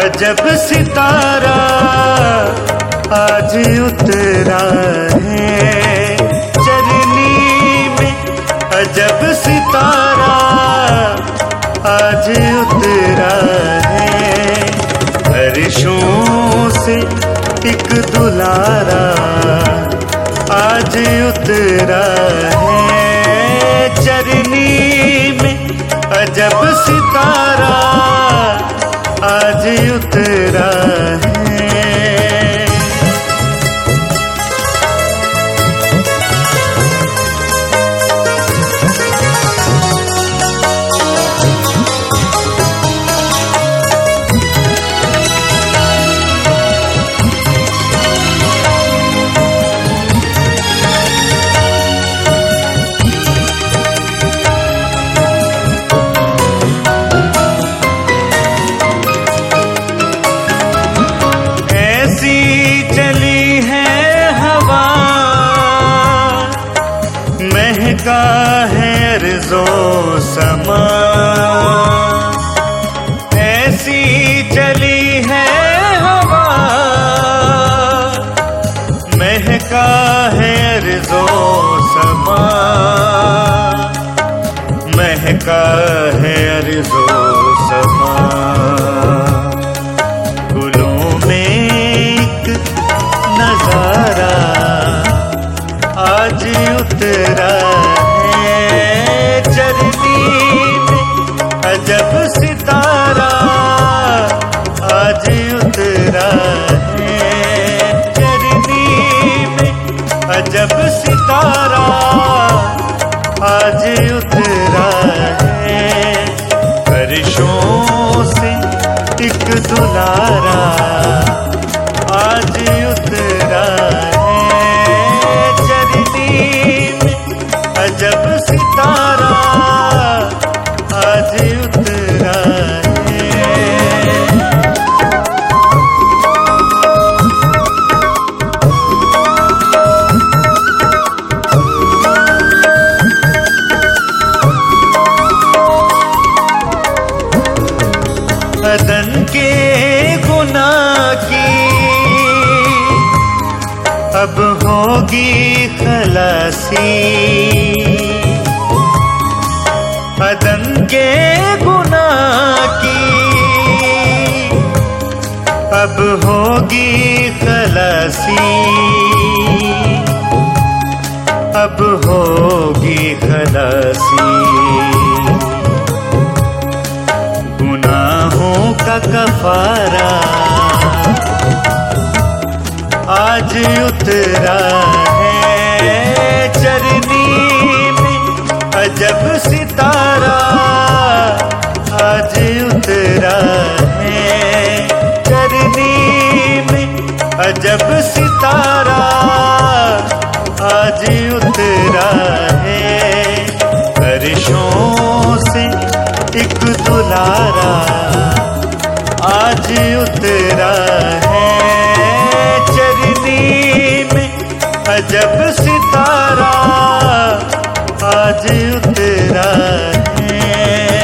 अजब सितारा आज उतरा है चरनी में। अजब सितारा आज उतरा है, अर्शों से एक दुलारा आज उतरा है चरनी में। अजब सितारा आज उतरा है। महका है अर्ज़ो समा, ऐसी चली है हवा। महका है अर्ज़ो समा, महका है अर्ज़ो समा। गुलों में एक नजारा आज उतरा है चरनी में। अजब सितारा आज उतरा है चरनी में। अजब सितारा आज उतरा है, अर्शों से एक दुलारा आज उतरा है चरनी में। अजब सितारा आज उतरा है। अदन के गुनाह की अब होगी खलासी। अदन के गुनाह की अब होगी खलासी। अब होगी खलासी, गुनाहों का कफारा आज उतरा है चरनी में। अजब सितारा आज उतरा है चरनी में। अजब सितारा आज उतरा है, अर्शों से एक दुलारा आज उतरा है चरनी में। अजब सितारा आज उतरा है।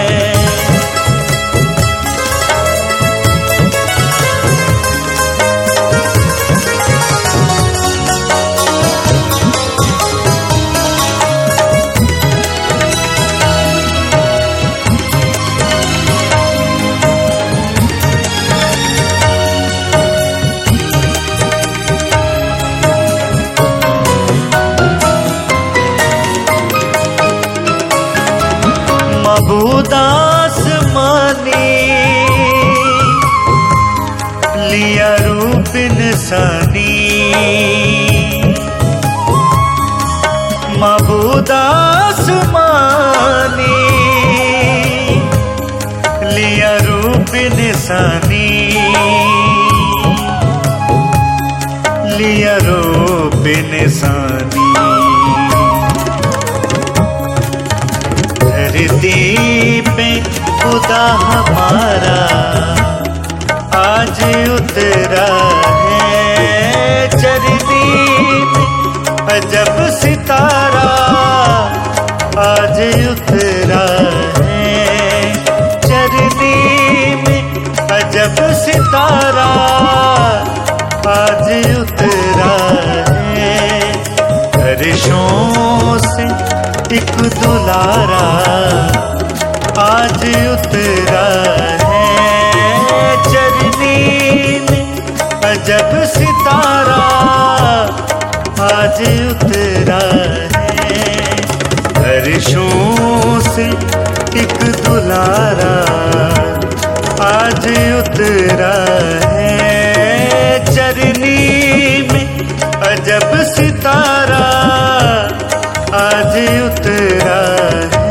मबूदास माने लिया रूप इंसानी। मबूदास माने लिया रूप इंसानी। लिया रूप इंसानी, धरती पे खुदा हमारा आज उतरा है चरनी में। अजब सितारा आज उतरा है चरनी में। अजब सितारा आज उतरा है, अर्शों से एक दुलारा आज उतरा है। चरनी में अजब सितारा आज उतरा है, अर्शों से एक दुलारा आज उतरा है। चरनी में अजब सितारा आज उतरा है।